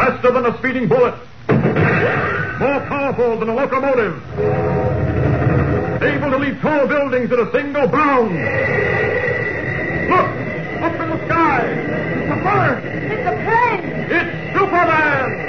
faster than a speeding bullet, more powerful than a locomotive, able to leap tall buildings at a single bound. Look! Up in the sky! It's a bird! It's a plane! It's Superman!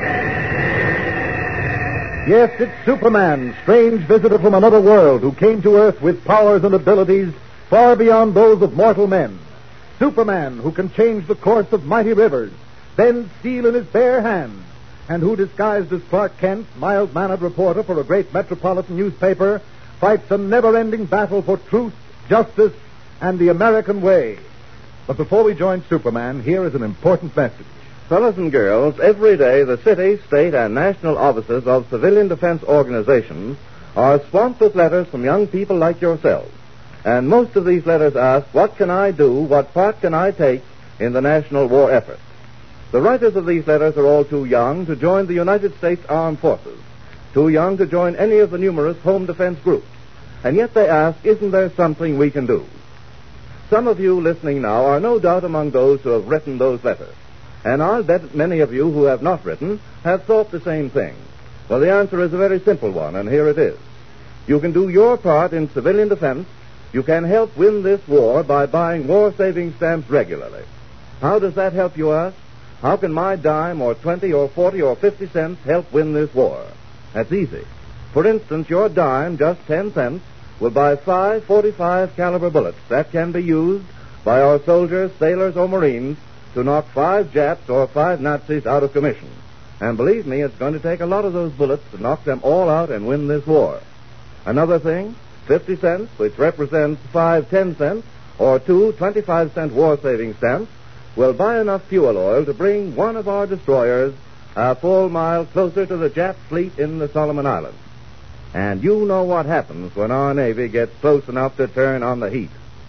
Yes, it's Superman, strange visitor from another world who came to Earth with powers and abilities far beyond those of mortal men. Superman, who can change the course of mighty rivers, bend steel in his bare hands, and who, disguised as Clark Kent, mild-mannered reporter for a great metropolitan newspaper, fights a never-ending battle for truth, justice, and the American way. But before we join Superman, here is an important message. Fellows and girls, every day the city, state, and national offices of civilian defense organizations are swamped with letters from young people like yourselves. And most of these letters ask, what can I do, what part can I take in the national war effort? The writers of these letters are all too young to join the United States Armed Forces, too young to join any of the numerous home defense groups. And yet they ask, isn't there something we can do? Some of you listening now are no doubt among those who have written those letters. And I'll bet many of you who have not written have thought the same thing. Well, the answer is a very simple one, and here it is. You can do your part in civilian defense. You can help win this war by buying war-saving stamps regularly. How does that help, you ask? How can my dime or 20 or 40 or 50 cents help win this war? That's easy. For instance, your dime, just 10 cents, will buy 5 .45 caliber bullets that can be used by our soldiers, sailors, or Marines to knock 5 Japs or 5 Nazis out of commission. And believe me, it's going to take a lot of those bullets to knock them all out and win this war. Another thing, 50 cents, which represents 5 10-cent or 2 25-cent war-saving stamps, will buy enough fuel oil to bring one of our destroyers a full mile closer to the Jap fleet in the Solomon Islands. And you know what happens when our Navy gets close enough to turn on the heat.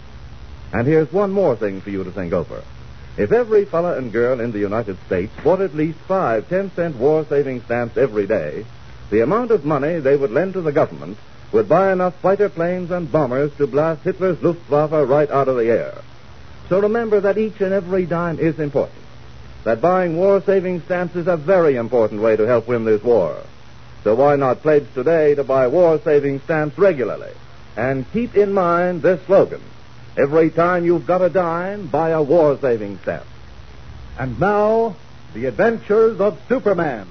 And here's one more thing for you to think over. If every fella and girl in the United States bought at least 5 10-cent war-saving stamps every day, the amount of money they would lend to the government would buy enough fighter planes and bombers to blast Hitler's Luftwaffe right out of the air. So remember that each and every dime is important. That buying war-saving stamps is a very important way to help win this war. So why not pledge today to buy war-saving stamps regularly? And keep in mind this slogan. Every time you've got a dime, buy a war-saving stamp. And now, the adventures of Superman.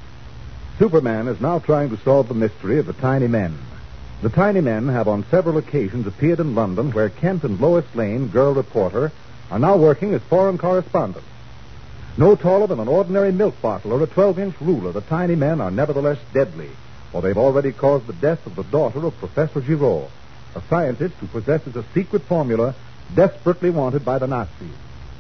Superman is now trying to solve the mystery of the Tiny Men. The Tiny Men have on several occasions appeared in London, where Kent and Lois Lane, girl reporter, are now working as foreign correspondents. No taller than an ordinary milk bottle or a 12-inch ruler, the Tiny Men are nevertheless deadly, for they've already caused the death of the daughter of Professor Giraud, a scientist who possesses a secret formula desperately wanted by the Nazis.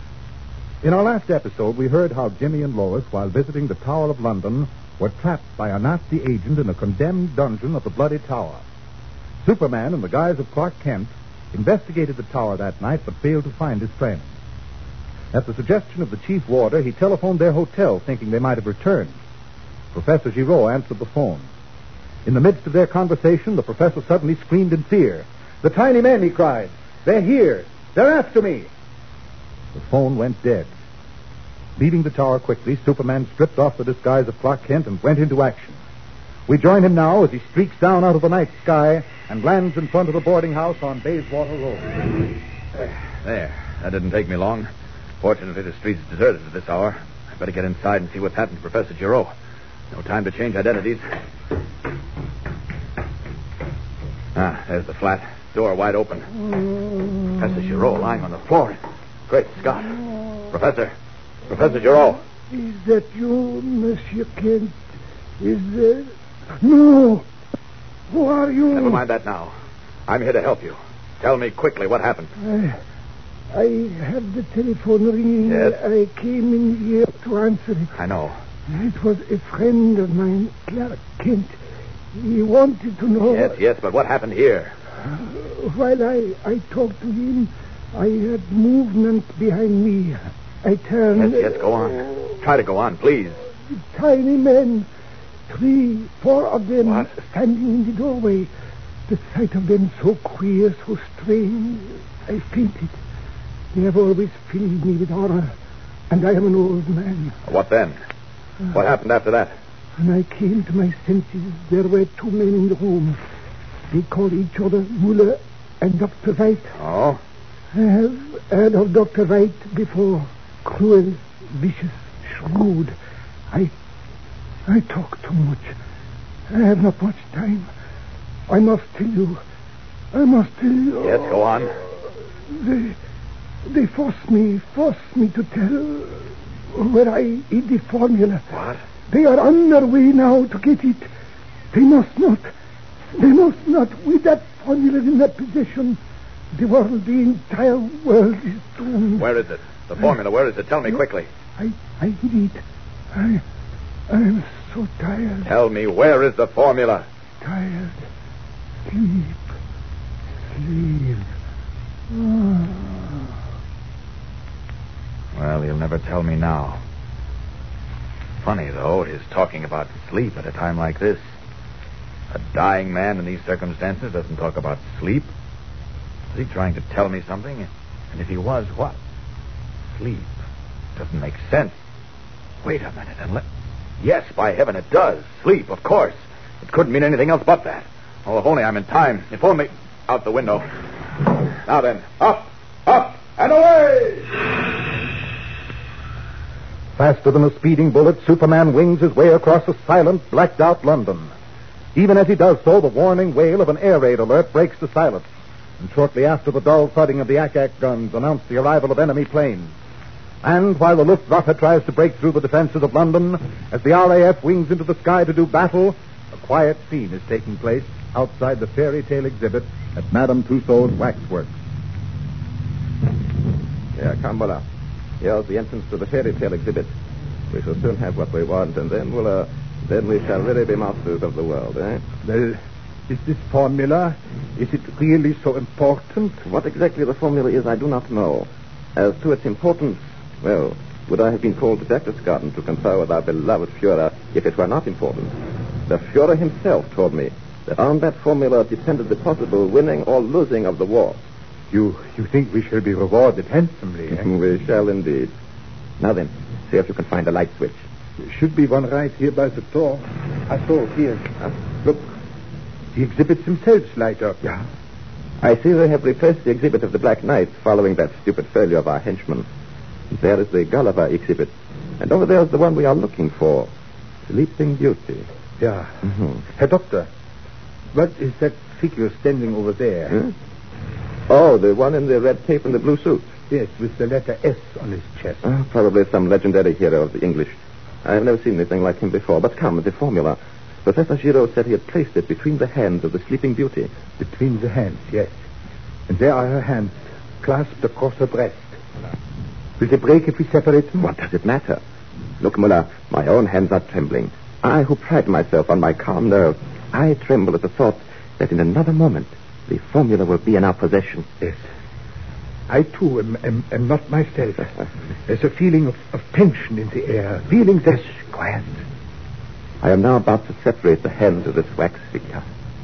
In our last episode, we heard how Jimmy and Lois, while visiting the Tower of London, were trapped by a Nazi agent in a condemned dungeon of the Bloody Tower. Superman, in the guise of Clark Kent, investigated the tower that night but failed to find his friends. At the suggestion of the chief warder, he telephoned their hotel, thinking they might have returned. Professor Giraud answered the phone. In the midst of their conversation, the professor suddenly screamed in fear. "The Tiny Men," he cried. "They're here. They're after me." The phone went dead. Leaving the tower quickly, Superman stripped off the disguise of Clark Kent and went into action. We join him now as he streaks down out of the night sky and lands in front of the boarding house on Bayswater Road. There. That didn't take me long. Fortunately, the street's deserted at this hour. I'd better get inside and see what's happened to Professor Giraud. No time to change identities. There's the flat. Door wide open. Professor Giraud lying on the floor. Great Scott. Professor Giraud. Is that you, Monsieur Kent? Is there... No! Who are you? Never mind that now. I'm here to help you. Tell me quickly what happened. I had the telephone ringing. Yes? I came in here to answer it. I know. It was a friend of mine, Clark Kent. He wanted to know... Yes, but what happened here? While I talked to him, I had movement behind me. I turned... Yes, go on. Try to go on, please. Tiny men. 3, 4 of them. What? Standing in the doorway. The sight of them so queer, so strange. I fainted. They have always filled me with horror. And I am an old man. What then? What happened after that? When I came to my senses, there were two men in the room. They called each other Muller and Dr. White. Oh? I have heard of Dr. White before. Cruel, vicious, shrewd. I talk too much. I have not much time. I must tell you. Yes, go on. They forced me to tell where I hid the formula. What? They are on their way now to get it. They must not. With that formula in their possession, the entire world is doomed. Where is it? The formula, where is it? Tell me quickly. I hid it. I'm so tired. Tell me, where is the formula? Tired. Sleep. Well, he'll never tell me now. Funny, though, his talking about sleep at a time like this. A dying man in these circumstances doesn't talk about sleep. Is he trying to tell me something? And if he was, what? Sleep. Doesn't make sense. Wait a minute and Yes, by heaven, it does. Sleep, of course. It couldn't mean anything else but that. Oh, if only I'm in time. If only... Out the window. Now then, up, and away! Faster than a speeding bullet, Superman wings his way across a silent, blacked-out London. Even as he does so, the warning wail of an air raid alert breaks the silence. And shortly after, the dull thudding of the ack-ack guns announce the arrival of enemy planes. And while the Luftwaffe tries to break through the defenses of London, as the RAF wings into the sky to do battle, a quiet scene is taking place outside the fairy tale exhibit at Madame Tussauds waxworks. Yeah, come, Muller. Here's the entrance to the fairy tale exhibit. We shall soon have what we want, and then we shall really be masters of the world, eh? Well, is this formula, is it really so important? What exactly the formula is, I do not know. As to its importance, well, would I have been called to Berchtesgaden to confer with our beloved Führer if it were not important? The Führer himself told me that on that formula depended the possible winning or losing of the war. You think we shall be rewarded handsomely, eh? We shall indeed. Now then, see if you can find a light switch. There should be one right here by the door. I saw it here. Look, the exhibits themselves light up. Yeah. I see they have replaced the exhibit of the Black Knight following that stupid failure of our henchmen. There is the Gulliver exhibit. And over there is the one we are looking for. Sleeping Beauty. Yeah. Mm-hmm. Herr Doctor, what is that figure standing over there? Hmm? Oh, the one in the red cape and the blue suit. Yes, with the letter S on his chest. Probably some legendary hero of the English. I have never seen anything like him before. But come, the formula. Professor Giraud said he had placed it between the hands of the Sleeping Beauty. Between the hands, yes. And there are her hands, clasped across her breast. Will they break if we separate them? What does it matter? Look, Muller, my own hands are trembling. I, who pride myself on my calm nerve, I tremble at the thought that in another moment the formula will be in our possession. Yes. I, too, am not myself. There's a feeling of tension in the air. Feeling that... Quiet. I am now about to separate the hands of this wax figure.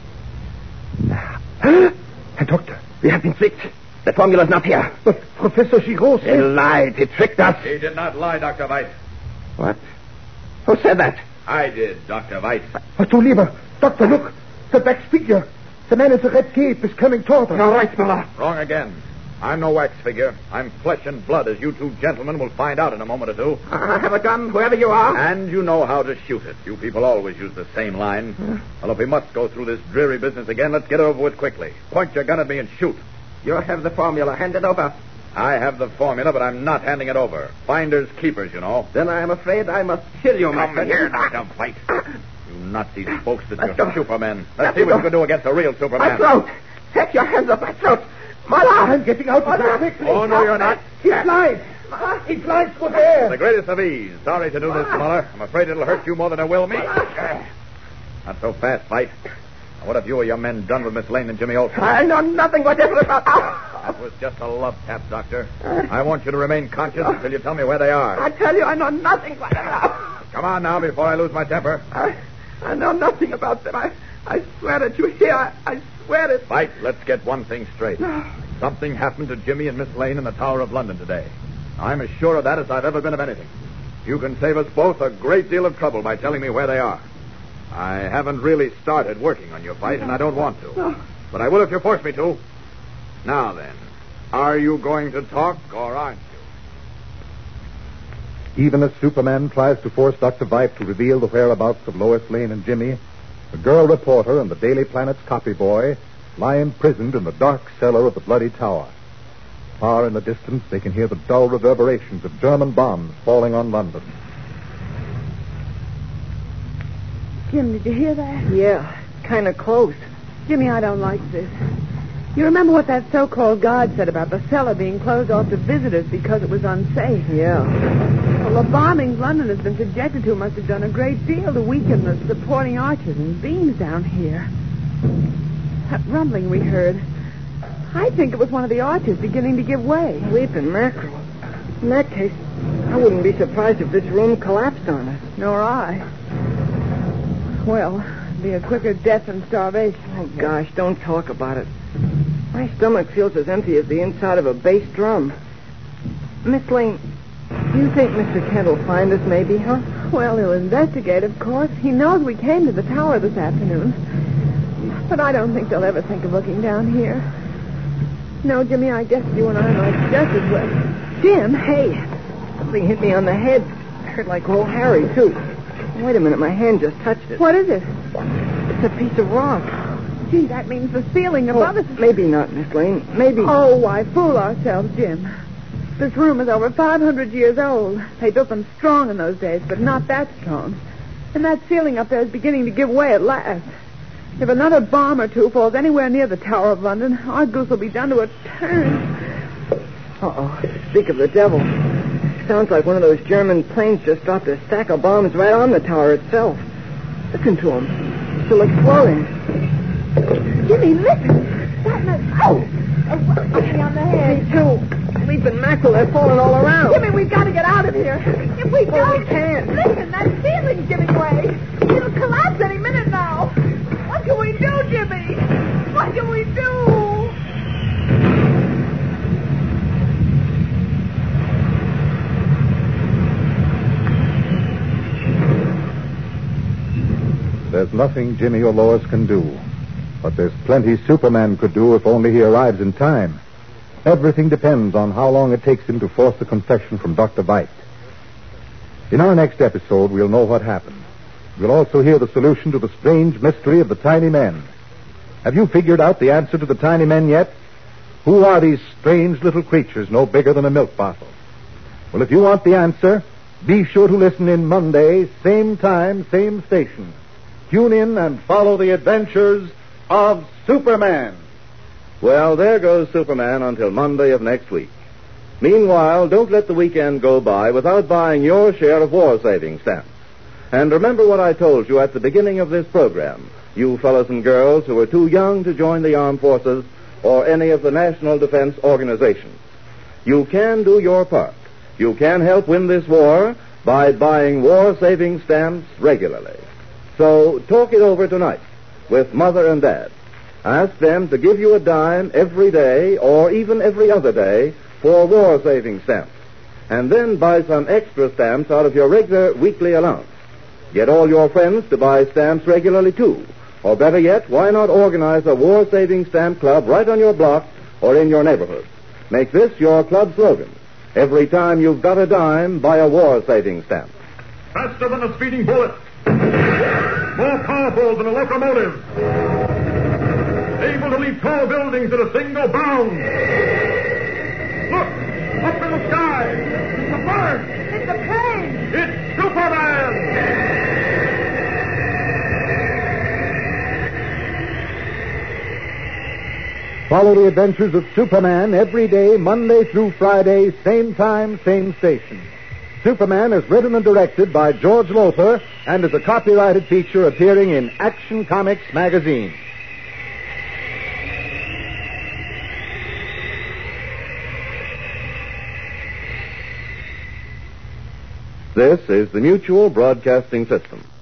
Now. Herr Doctor. We have been tricked. The formula's not here. But Professor Giraud said... He lied. He tricked us. He did not lie, Dr. White. What? Who said that? I did, Dr. White. Du lieber. Doctor, look. The wax figure. The man in the red cape is coming toward us. All right, Muller. Wrong again. I'm no wax figure. I'm flesh and blood, as you two gentlemen will find out in a moment or two. I have a gun, whoever you are. And you know how to shoot it. You people always use the same line. Well, if we must go through this dreary business again, let's get it over with quickly. Point your gun at me and shoot. You have the formula. Hand it over. I have the formula, but I'm not handing it over. Finders keepers, you know. Then I am afraid I must kill you, my Come friend. here, Dr. White. You Nazi boasted Let's you're go. Superman. Let's see what you can do against a real My Superman. throat. Take your hands off my throat. Muller. I'm getting out of here quickly. Oh, no, you're not. He flies. He flies for air. The greatest of ease. Sorry to do this, Muller. I'm afraid it'll hurt you more than it will me. Not so fast, White. Now, what have you or your men done with Miss Lane and Jimmy Olsen? I know nothing whatever about... That was just a love tap, Doctor. I want you to remain conscious until you tell me where they are. I tell you, I know nothing whatever. Come on now, before I lose my temper. I know nothing about them. I swear it. You hear? I swear it. White, let's get one thing straight. Something happened to Jimmy and Miss Lane in the Tower of London today. I'm as sure of that as I've ever been of anything. You can save us both a great deal of trouble by telling me where they are. I haven't really started working on your fight, and I don't want to. But I will if you force me to. Now then, are you going to talk or aren't you? Even as Superman tries to force Dr. Veidt to reveal the whereabouts of Lois Lane and Jimmy, the girl reporter and the Daily Planet's copy boy lie imprisoned in the dark cellar of the Bloody Tower. Far in the distance, they can hear the dull reverberations of German bombs falling on London. Jim, did you hear that? Yeah, kind of close. Jimmy, I don't like this. You remember what that so-called guard said about the cellar being closed off to visitors because it was unsafe? Yeah. Well, the bombings London has been subjected to must have done a great deal to weaken the supporting arches and beams down here. That rumbling we heard, I think it was one of the arches beginning to give way. Leaping mackerel. In that case, I wouldn't be surprised if this room collapsed on us. Nor I. Well, it'd be a quicker death than starvation. Oh, gosh, don't talk about it. My stomach feels as empty as the inside of a bass drum. Miss Lane, do you think Mr. Kent will find us maybe, huh? Well, he'll investigate, of course. He knows we came to the tower this afternoon. But I don't think they'll ever think of looking down here. No, Jimmy, I guess you and I might just as well. Jim, Hey, something hit me on the head. It hurt like old Harry, too. Wait a minute, my hand just touched it. what is it? It's a piece of rock. Gee, that means the ceiling above us. Maybe not, Miss Lane. Maybe. Oh, why fool ourselves, Jim? This room is over 500 years old. They built them strong in those days, but not that strong. And that ceiling up there is beginning to give way at last. If another bomb or two falls anywhere near the Tower of London, our goose will be done to a turn. Uh-oh. Speak of the devil. Sounds like one of those German planes just dropped a stack of bombs right on the tower itself. Listen to them. Still exploding. Jimmy, listen. Oh! A rock hit me on the head. Me too. Leaping mackerel, they're falling all around. Jimmy, we've got to get out of here. If we don't... we can't. Listen, that ceiling's giving way. It'll collapse any minute now. What can we do, Jimmy? What can we do? There's nothing Jimmy or Lois can do. But there's plenty Superman could do if only he arrives in time. Everything depends on how long it takes him to force the confession from Dr. Veidt. In our next episode, we'll know what happened. We'll also hear the solution to the strange mystery of the tiny men. Have you figured out the answer to the tiny men yet? Who are these strange little creatures no bigger than a milk bottle? Well, if you want the answer, be sure to listen in Monday, same time, same station. Tune in and follow the adventures of Superman. Well, there goes Superman until Monday of next week. Meanwhile, don't let the weekend go by without buying your share of war saving stamps. And remember what I told you at the beginning of this program, you fellows and girls who are too young to join the armed forces or any of the national defense organizations. You can do your part. You can help win this war by buying war-saving stamps regularly. So talk it over tonight with Mother and Dad. Ask them to give you a dime every day or even every other day for war-saving stamps. And then buy some extra stamps out of your regular weekly allowance. Get all your friends to buy stamps regularly, too. Or better yet, why not organize a war-saving stamp club right on your block or in your neighborhood? Make this your club slogan. Every time you've got a dime, buy a war-saving stamp. Faster than a speeding bullet. More powerful than a locomotive. Able to leap tall buildings at a single bound. Look! Up in the sky! It's a bird! It's a plane! It's Superman! Follow the adventures of Superman every day, Monday through Friday, same time, same station. Superman is written and directed by George Lothar and is a copyrighted feature appearing in Action Comics magazine. This is the Mutual Broadcasting System.